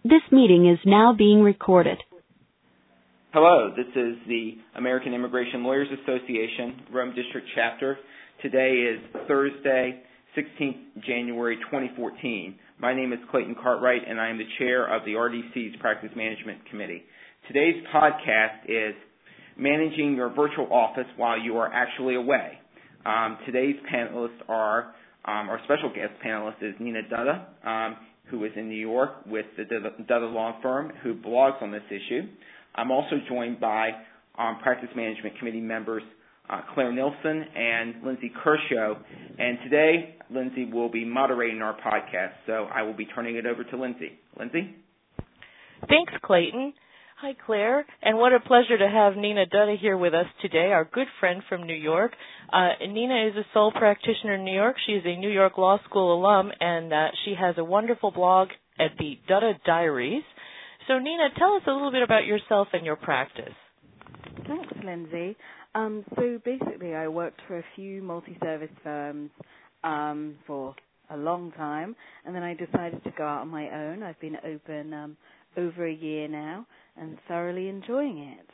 This meeting is now being recorded. Hello, this is the American Immigration Lawyers Association, Rome District Chapter. Today is Thursday, 16th January 2014. My name is Clayton Cartwright, and I am the chair of the RDC's Practice Management Committee. Today's podcast is Managing Your Virtual Office While You Are Actually Away. Today's panelists are, our special guest panelist is Nina Dutta, who is in New York with the Dutta Law Firm, who blogs on this issue. I'm also joined by Practice Management Committee members Claire Nilsson and Lindsay Kershaw. And today, Lindsay will be moderating our podcast, so I will be turning it over to Lindsay. Lindsay? Thanks, Clayton. Hi, Claire, and what a pleasure to have Nina Dutta here with us today, our good friend from New York. Nina is a sole practitioner in New York. She is a New York Law School alum, and she has a wonderful blog at the Dutta Diaries. So, Nina, tell us a little bit about yourself and your practice. Thanks, Lindsay. So basically, I worked for a few multi-service firms for a long time, and then I decided to go out on my own. I've been open over a year now and thoroughly enjoying it.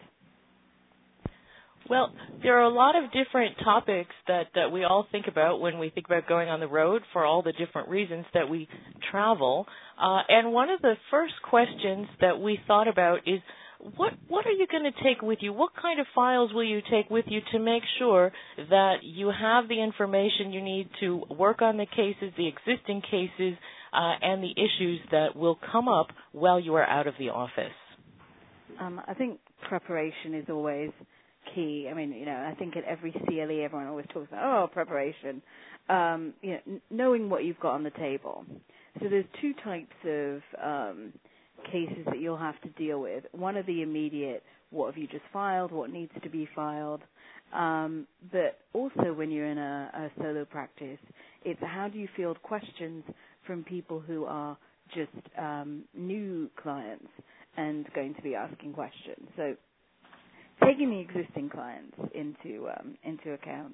Well, there are a lot of different topics that we all think about when we think about going on the road for all the different reasons that we travel. And one of the first questions that we thought about is, what are you going to take with you? What kind of files will you take with you to make sure that you have the information you need to work on the cases, the existing cases, and the issues that will come up while you are out of the office? I think preparation is always key. I mean, I think at every CLE, everyone always talks about, preparation. Knowing what you've got on the table. So there's two types of cases that you'll have to deal with. One are the immediate, what have you just filed, what needs to be filed. But also when you're in a solo practice, it's how do you field questions from people who are just new clients and going to be asking questions. So taking the existing clients into account.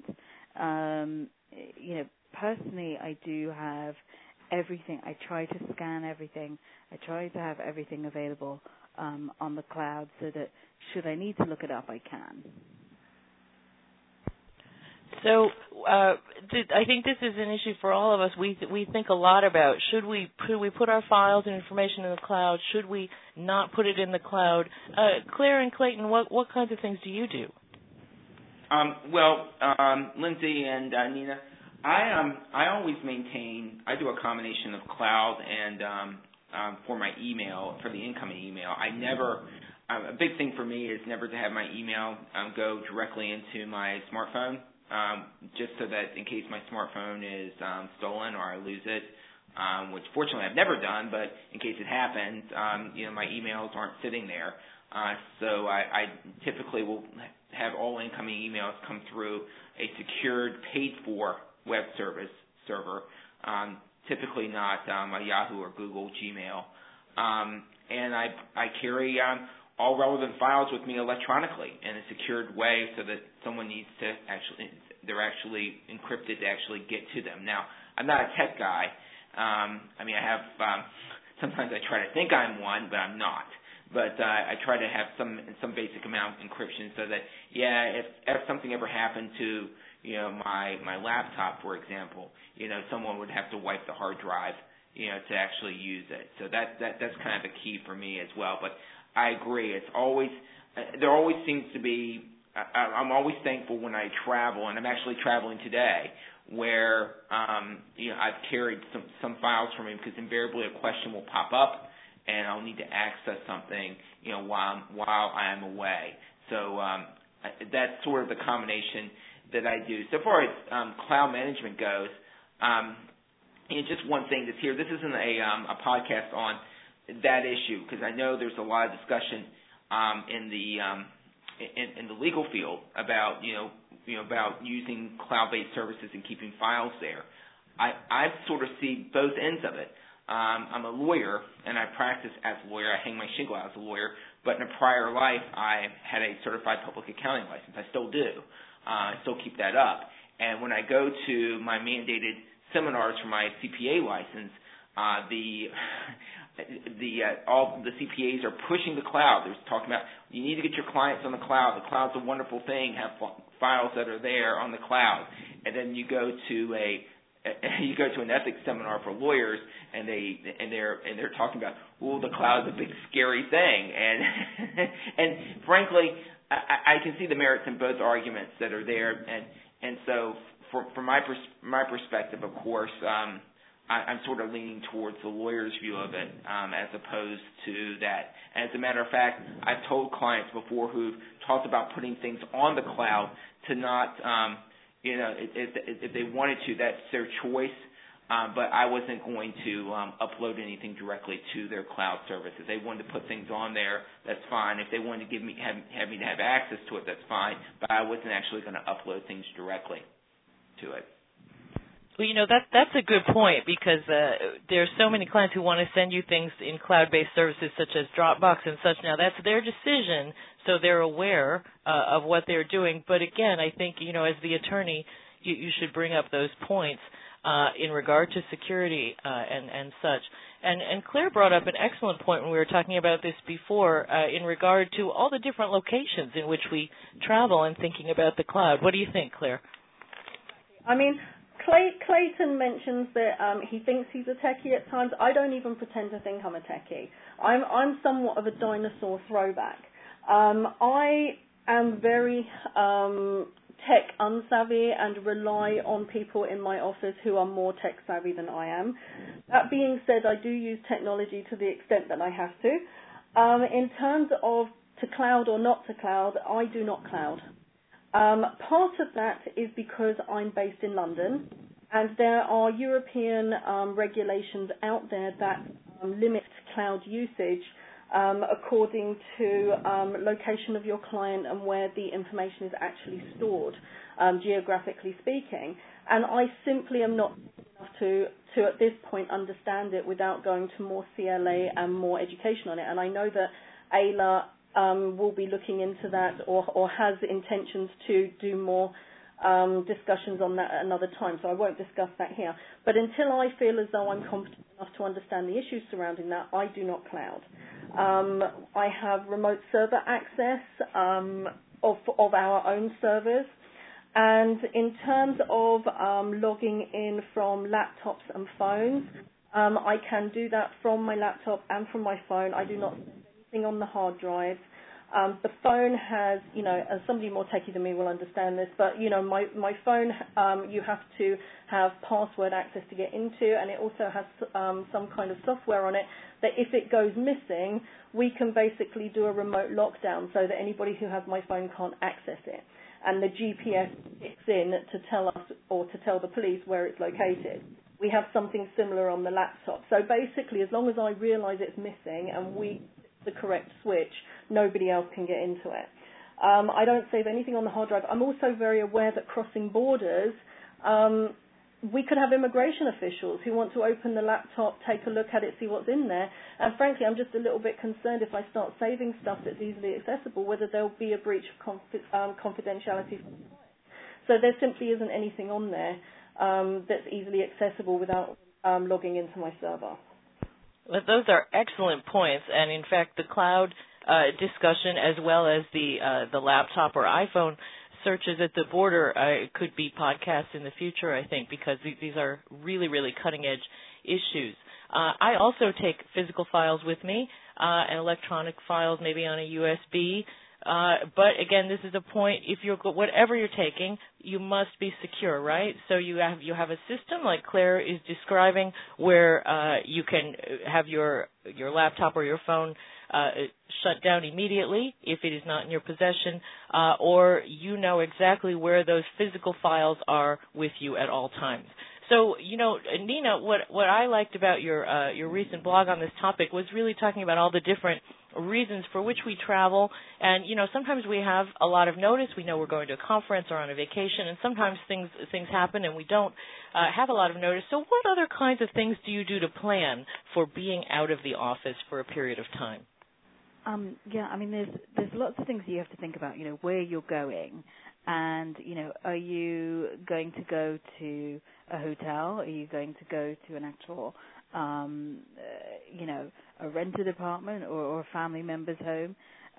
Personally, I do have everything. I try to scan everything. I try to have everything available on the cloud so that should I need to look it up, I can. So I think this is an issue for all of us. We think a lot about should we put our files and information in the cloud? Should we not put it in the cloud? Claire and Clayton, what kinds of things do you do? Lindsay and Nina, I always maintain. I do a combination of cloud and for my email, for the incoming email. I never. A big thing for me is never to have my email go directly into my smartphone. Just so that in case my smartphone is stolen or I lose it, which fortunately I've never done, but in case it happens, my emails aren't sitting there. So I typically will have all incoming emails come through a secured, paid-for web server, typically not a Yahoo or Google Gmail. And I carry all relevant files with me electronically in a secured way so that someone needs to they're actually encrypted to actually get to them. Now, I'm not a tech guy. I have, sometimes I try to think I'm one, but I'm not. But I try to have some basic amount of encryption so that, if something ever happened to, my laptop, for example, someone would have to wipe the hard drive, to actually use it. So that's kind of a key for me as well. But I agree. It's always there always seems to be. I'm always thankful when I travel, and I'm actually traveling today, where I've carried some files from me because invariably a question will pop up, and I'll need to access something while I am away. So that's sort of the combination that I do. So far as cloud management goes, just one thing that's here. This isn't a podcast on that issue because I know there's a lot of discussion in the legal field about about using cloud-based services and keeping files there. I sort of see both ends of it. I'm a lawyer and I practice as a lawyer. I hang my shingle out as a lawyer, but in a prior life I had a certified public accounting license. I still do. I still keep that up. And when I go to my mandated seminars for my CPA license, all the CPAs are pushing the cloud. They're talking about you need to get your clients on the cloud. The cloud's a wonderful thing. Have files that are there on the cloud. And then you go to an ethics seminar for lawyers, and they're talking about, the cloud's a big scary thing. And frankly, I can see the merits in both arguments that are there. And so from my perspective, of course, I'm sort of leaning towards the lawyer's view of it as opposed to that. And as a matter of fact, I've told clients before who've talked about putting things on the cloud to not, if they wanted to, that's their choice. But I wasn't going to upload anything directly to their cloud service. If they wanted to put things on there, that's fine. If they wanted to have me to have access to it, that's fine. But I wasn't actually going to upload things directly to it. Well, that's a good point because there's so many clients who want to send you things in cloud-based services such as Dropbox and such. Now, that's their decision, so they're aware of what they're doing. But again, I think, as the attorney, you should bring up those points in regard to security and such. And Claire brought up an excellent point when we were talking about this before in regard to all the different locations in which we travel and thinking about the cloud. What do you think, Claire? I mean, Clayton mentions that he thinks he's a techie at times. I don't even pretend to think I'm a techie. I'm somewhat of a dinosaur throwback. I am very tech unsavvy and rely on people in my office who are more tech savvy than I am. That being said, I do use technology to the extent that I have to. In terms of to cloud or not to cloud, I do not cloud. Part of that is because I'm based in London, and there are European regulations out there that limit cloud usage according to location of your client and where the information is actually stored, geographically speaking. And I simply am not enough to at this point understand it without going to more CLA and more education on it. And I know that Ayla will be looking into that or has intentions to do more discussions on that at another time, so I won't discuss that here. But until I feel as though I'm competent enough to understand the issues surrounding that, I do not cloud. I have remote server access of our own servers, and in terms of logging in from laptops and phones, I can do that from my laptop and from my phone. I do not send anything on the hard drive. The phone has, as somebody more techie than me will understand this, but, my phone, you have to have password access to get into, and it also has some kind of software on it that if it goes missing, we can basically do a remote lockdown so that anybody who has my phone can't access it. And the GPS kicks in to tell us or to tell the police where it's located. We have something similar on the laptop. So basically, as long as I realize it's missing and we the correct switch, nobody else can get into it. I don't save anything on the hard drive. I'm also very aware that crossing borders, we could have immigration officials who want to open the laptop, take a look at it, see what's in there. And frankly, I'm just a little bit concerned if I start saving stuff that's easily accessible, whether there'll be a breach of confidentiality. So there simply isn't anything on there that's easily accessible without logging into my server. Well, those are excellent points, and in fact, the cloud discussion as well as the laptop or iPhone searches at the border could be podcasts in the future, I think, because these are really, really cutting-edge issues. I also take physical files with me and electronic files, maybe on a USB. But again, this is a point. If you're whatever you're taking, you must be secure, right? So you have a system like Claire is describing where you can have your laptop or your phone shut down immediately if it is not in your possession, or you know exactly where those physical files are with you at all times. So, Nina, what I liked about your recent blog on this topic was really talking about all the different reasons for which we travel. And, sometimes we have a lot of notice. We know we're going to a conference or on a vacation, and sometimes things happen and we don't have a lot of notice. So what other kinds of things do you do to plan for being out of the office for a period of time? There's lots of things you have to think about, where you're going. And, are you going to go to a hotel? Are you going to go to an actual a rented apartment or a family member's home.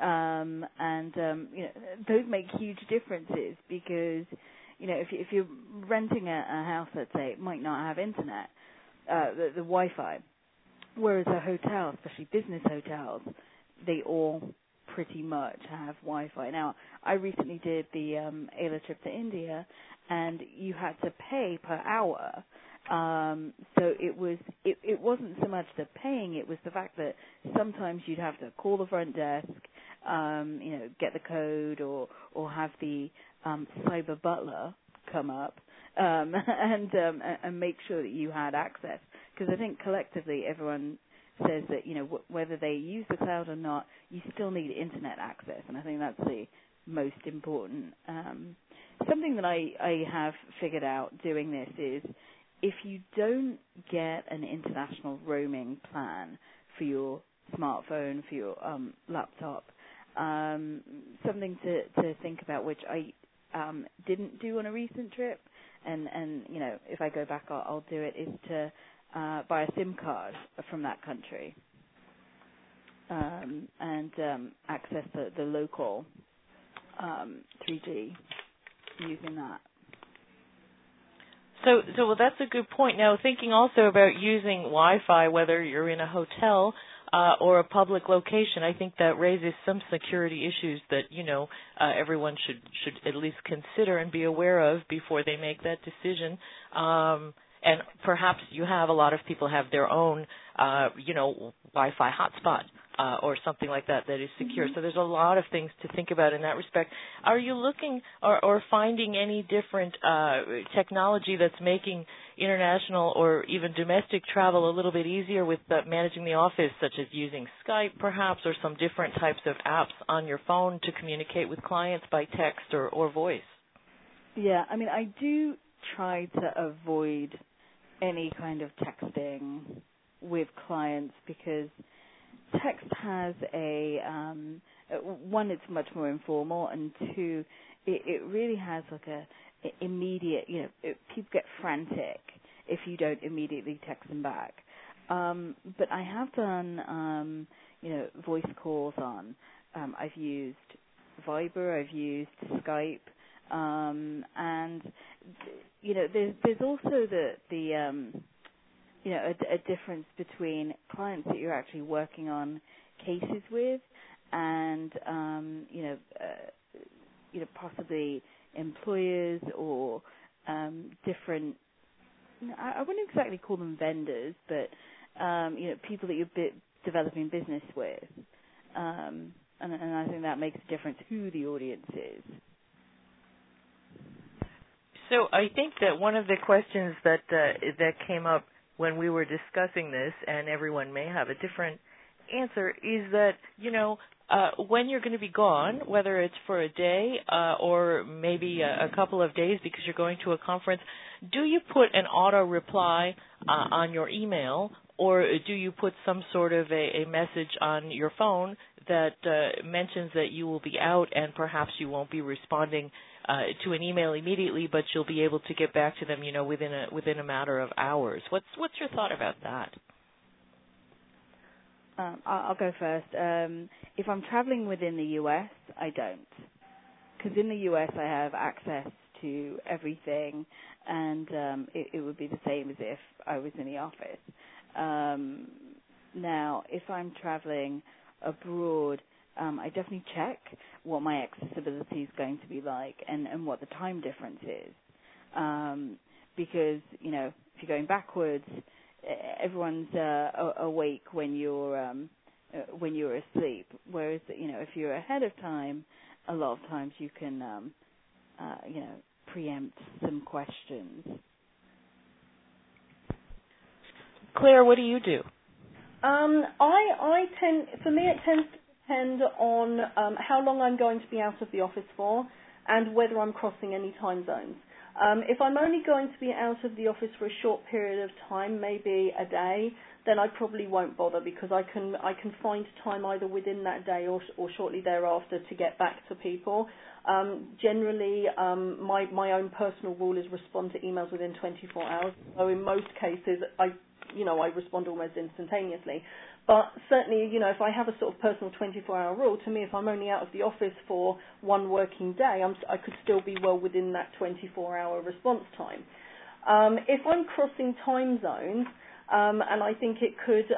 Those make huge differences because, if you're renting a house, let's say, it might not have internet, the Wi-Fi, whereas a hotel, especially business hotels, they all pretty much have Wi-Fi. Now, I recently did the AILA trip to India, and you had to pay per hour. So it wasn't so much the paying, it was the fact that sometimes you'd have to call the front desk, get the code or have the cyber butler come up and make sure that you had access. Because I think collectively everyone says that, whether they use the cloud or not, you still need internet access, and I think that's the most important. Something that I have figured out doing this is, if you don't get an international roaming plan for your smartphone, for your laptop, something to think about, which I didn't do on a recent trip, and if I go back, I'll do it, is to buy a SIM card from that country and access the local 3G using that. So well, that's a good point. Now, thinking also about using Wi-Fi, whether you're in a hotel or a public location, I think that raises some security issues that everyone should at least consider and be aware of before they make that decision. And perhaps a lot of people have their own, Wi-Fi hotspot or something like that is secure. Mm-hmm. So there's a lot of things to think about in that respect. Are you looking or finding any different technology that's making international or even domestic travel a little bit easier with managing the office, such as using Skype perhaps, or some different types of apps on your phone to communicate with clients by text or voice? Yeah, I mean, I do try to avoid any kind of texting with clients because text has one, it's much more informal, and two, it really has like a immediate, people get frantic if you don't immediately text them back. But I have done, voice calls on, I've used Viber, I've used Skype, and there's also a difference between clients that you're actually working on cases with and possibly employers or different, I wouldn't exactly call them vendors, but people that you're developing business with, and I think that makes a difference who the audience is. So I think that one of the questions that came up when we were discussing this, and everyone may have a different answer, is that, when you're going to be gone, whether it's for a day or maybe a couple of days because you're going to a conference, do you put an auto reply on your email, or do you put some sort of a message on your phone that mentions that you will be out and perhaps you won't be responding to an email immediately, but you'll be able to get back to them, within a matter of hours? What's your thought about that? I'll go first. If I'm traveling within the U.S., I don't, because in the U.S. I have access to everything, and it would be the same as if I was in the office. Now, if I'm traveling abroad, I definitely check what my accessibility is going to be like and what the time difference is. Because, if you're going backwards, everyone's awake when you're asleep. Whereas, if you're ahead of time, a lot of times you can, preempt some questions. Claire, what do you do? For me, it tends to depend on how long I'm going to be out of the office for and whether I'm crossing any time zones. If I'm only going to be out of the office for a short period of time, maybe a day, then I probably won't bother because I can find time either within that day or shortly thereafter to get back to people. Generally, my own personal rule is respond to emails within 24 hours. So in most cases, I respond almost instantaneously. But certainly, if I have a sort of personal 24-hour rule, to me, if I'm only out of the office for one working day, I could still be well within that 24-hour response time. If I'm crossing time zones, and I think it could,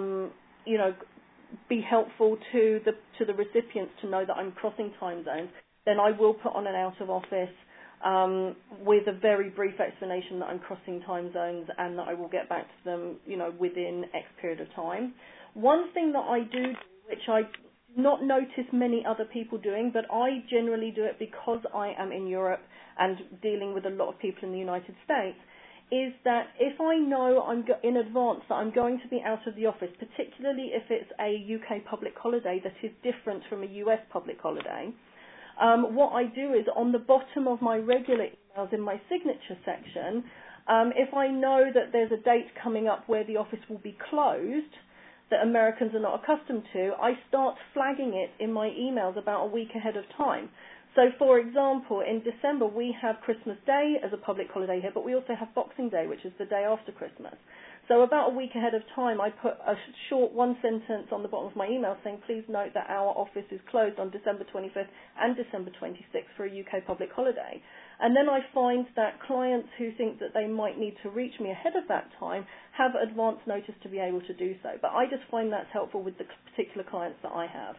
be helpful to the recipients to know that I'm crossing time zones, then I will put on an out of office with a very brief explanation that I'm crossing time zones and that I will get back to them, within X period of time. One thing that I do, which I not notice many other people doing, but I generally do it because I am in Europe and dealing with a lot of people in the United States, is that if I know in advance that I'm going to be out of the office, particularly if it's a UK public holiday that is different from a US public holiday, what I do is on the bottom of my regular emails in my signature section, if I know that there's a date coming up where the office will be closed that Americans are not accustomed to, I start flagging it in my emails about a week ahead of time. So, for example, in December we have Christmas Day as a public holiday here, but we also have Boxing Day, which is the day after Christmas. So about a week ahead of time, I put a short one sentence on the bottom of my email saying, please note that our office is closed on December 25th and December 26th for a UK public holiday. And then I find that clients who think that they might need to reach me ahead of that time have advance notice to be able to do so. But I just find that's helpful with the particular clients that I have.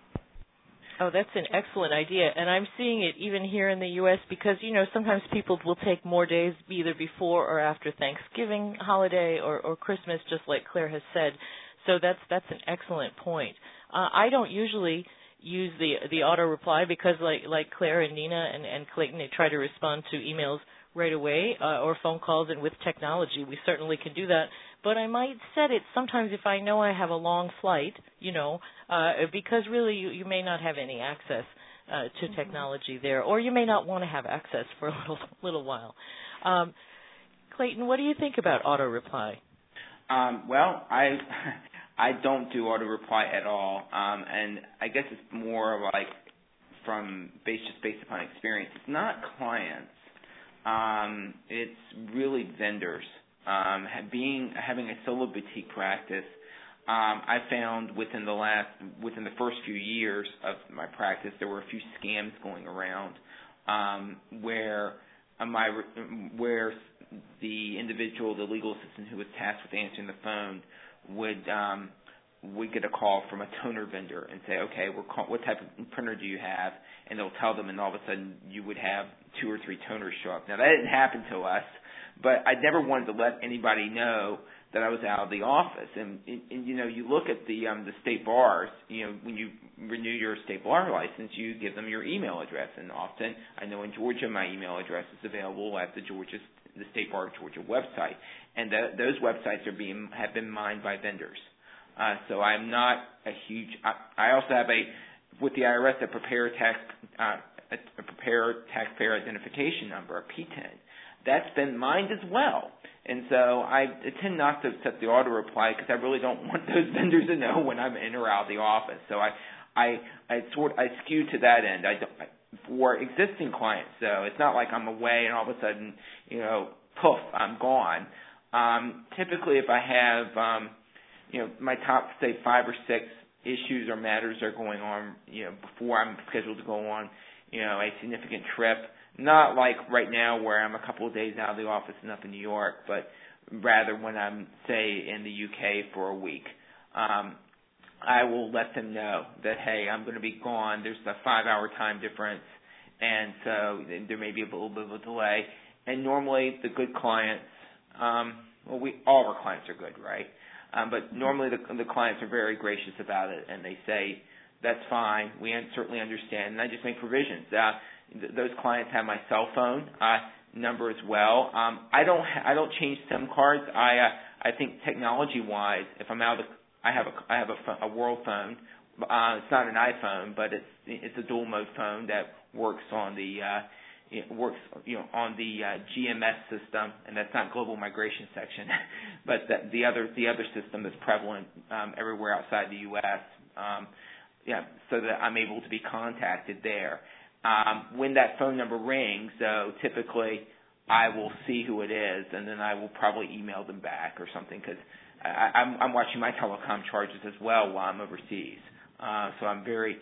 Oh, that's an excellent idea, and I'm seeing it even here in the U.S. because, sometimes people will take more days either before or after Thanksgiving holiday or Christmas, just like Claire has said. So that's an excellent point. I don't usually use the auto reply because, like Claire and Nina and Clayton, they try to respond to emails right away or phone calls, and with technology, we certainly can do that. But I might set it sometimes if I know I have a long flight, because really you may not have any access to technology there, or you may not want to have access for a little while. Clayton, what do you think about auto reply? Well, I don't do auto reply at all, and I guess it's more like based upon experience. It's not clients. It's really vendors. Having a solo boutique practice, I found within the first few years of my practice, there were a few scams going around where the individual, the legal assistant who was tasked with answering the phone, would get a call from a toner vendor and say, okay, what type of printer do you have? And they'll tell them, and all of a sudden you would have 2 or 3 toners show up. Now, that didn't happen to us, but I never wanted to let anybody know that I was out of the office. And you look at the state bars, when you renew your state bar license, you give them your email address. And often, I know in Georgia, my email address is available at the State Bar of Georgia website. And those websites have been mined by vendors. So I'm not a huge. I also have with the IRS a prepared taxpayer identification number, a P10. That's been mined as well, and so I tend not to set the auto reply because I really don't want those vendors to know when I'm in or out of the office. So I skew to that end. For existing clients, so it's not like I'm away and all of a sudden, poof, I'm gone. Typically, if I have my top, say, 5 or 6 issues or matters are going on, before I'm scheduled to go on, a significant trip. Not like right now where I'm a couple of days out of the office and up in New York, but rather when I'm, say, in the UK for a week. I will let them know that, hey, I'm going to be gone. There's a 5-hour time difference, and so there may be a little bit of a delay. And normally the good clients, all of our clients are good, right? But normally the clients are very gracious about it, and they say, that's fine, we certainly understand, and I just make provisions. Those clients have my cell phone number as well. I don't change SIM cards. I think technology-wise, if I'm out of I have a world phone. It's not an iPhone, but it's a dual mode phone that works on the on the GMS system, and that's not global migration section, but the other system is prevalent everywhere outside the U.S. So that I'm able to be contacted there. When that phone number rings, so typically I will see who it is, and then I will probably email them back or something, because I'm watching my telecom charges as well while I'm overseas. So I'm very,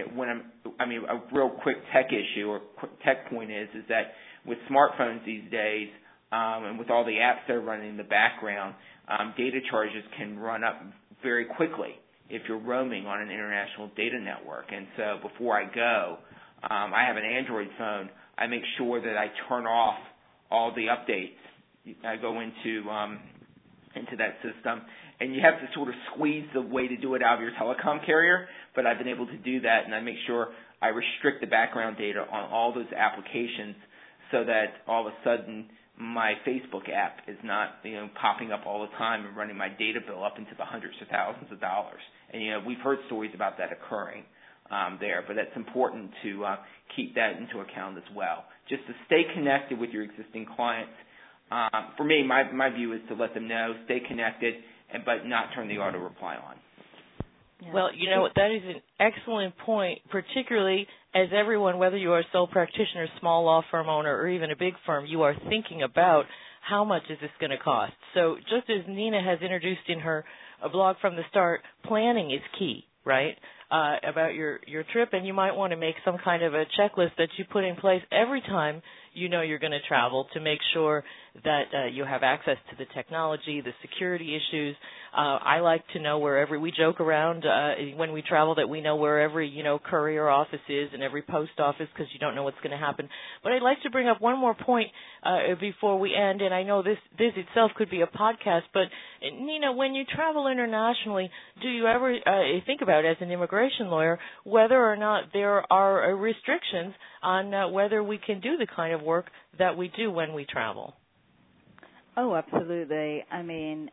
a real quick tech issue or quick tech point is that with smartphones these days, and with all the apps that are running in the background, data charges can run up very quickly if you're roaming on an international data network. And so before I go, I have an Android phone. I make sure that I turn off all the updates. I go into that system, and you have to sort of squeeze the way to do it out of your telecom carrier, but I've been able to do that, and I make sure I restrict the background data on all those applications so that all of a sudden my Facebook app is not, popping up all the time and running my data bill up into the hundreds of thousands of dollars. And, we've heard stories about that occurring there, but it's important to keep that into account as well. Just to stay connected with your existing clients. For me, my view is to let them know, stay connected, but not turn the auto reply on. Yeah. Well, that is an excellent point, particularly as everyone, whether you are a sole practitioner, small law firm owner, or even a big firm, you are thinking about how much is this going to cost. So just as Nina has introduced in her blog from the start, planning is key, right, about your trip, and you might want to make some kind of a checklist that you put in place every time you're going to travel to make sure that you have access to the technology, the security issues. I like to know wherever we joke around when we travel that we know where every courier office is and every post office, because you don't know what's going to happen. But I'd like to bring up one more point before we end, and I know this itself could be a podcast. But Nina, when you travel internationally, do you ever think about, as an immigration lawyer, whether or not there are restrictions on whether we can do the kind of work that we do when we travel? Oh, absolutely. I mean,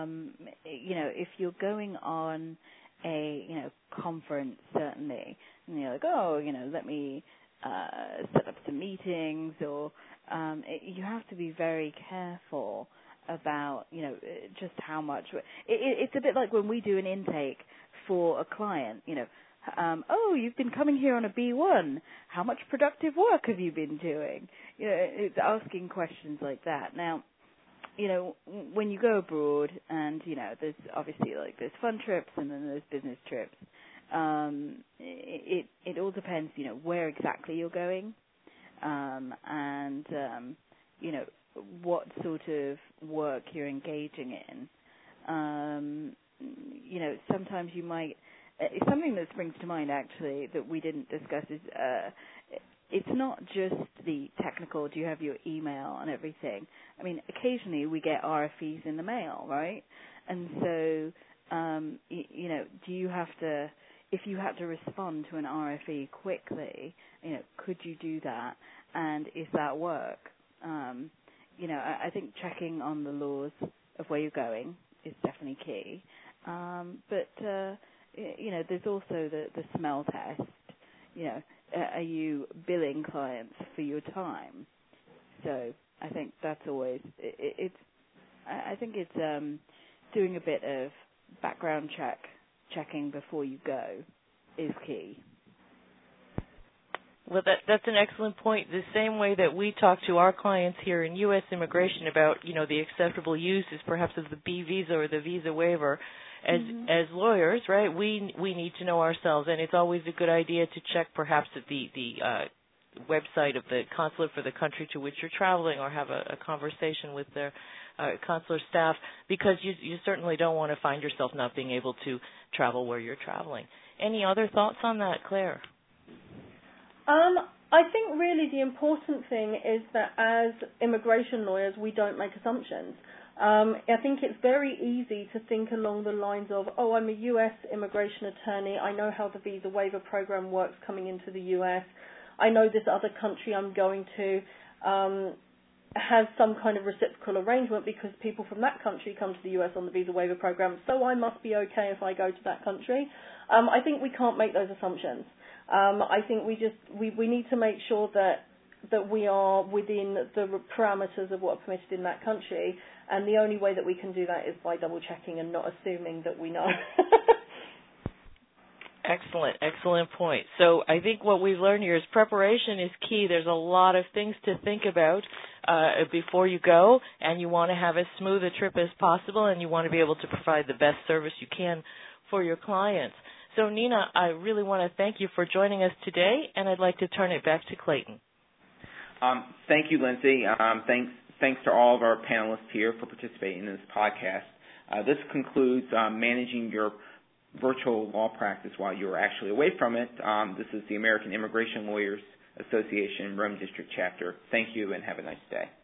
if you're going on a, conference, certainly, and you're like, let me set up some meetings, or you have to be very careful about, just how much. It's a bit like when we do an intake for a client, you've been coming here on a B1. How much productive work have you been doing? It's asking questions like that. Now, when you go abroad, and there's obviously there's fun trips and then there's business trips. It all depends, where exactly you're going, and what sort of work you're engaging in. Sometimes you might. Something that springs to mind, actually, that we didn't discuss is it's not just the technical, do you have your email and everything. I mean, occasionally we get RFEs in the mail, right? And so, do you have to, if you had to respond to an RFE quickly, could you do that? And is that work? I think checking on the laws of where you're going is definitely key. But there's also the smell test. Are you billing clients for your time? So I think that's always I think it's doing a bit of background checking before you go is key. Well, that's an excellent point. The same way that we talk to our clients here in U.S. immigration about, the acceptable uses perhaps of the B visa or the visa waiver, as lawyers, right, we need to know ourselves, and it's always a good idea to check perhaps at the website of the consulate for the country to which you're traveling, or have a conversation with their consular staff, because you certainly don't want to find yourself not being able to travel where you're traveling. Any other thoughts on that, Claire? I think really the important thing is that as immigration lawyers, we don't make assumptions. I think it's very easy to think along the lines of, I'm a U.S. immigration attorney. I know how the visa waiver program works coming into the U.S. I know this other country I'm going to has some kind of reciprocal arrangement because people from that country come to the U.S. on the visa waiver program, so I must be okay if I go to that country. I think we can't make those assumptions. I think we need to make sure that we are within the parameters of what are permitted in that country, and the only way that we can do that is by double checking and not assuming that we know. Excellent point. So I think what we've learned here is preparation is key. There's a lot of things to think about before you go, and you want to have as smooth a trip as possible, and you want to be able to provide the best service you can for your clients. So Nina, I really want to thank you for joining us today, and I'd like to turn it back to Clayton. Thank you, Lindsay. Thanks to all of our panelists here for participating in this podcast. This concludes managing your virtual law practice while you're actually away from it. This is the American Immigration Lawyers Association, Rome District Chapter. Thank you and have a nice day.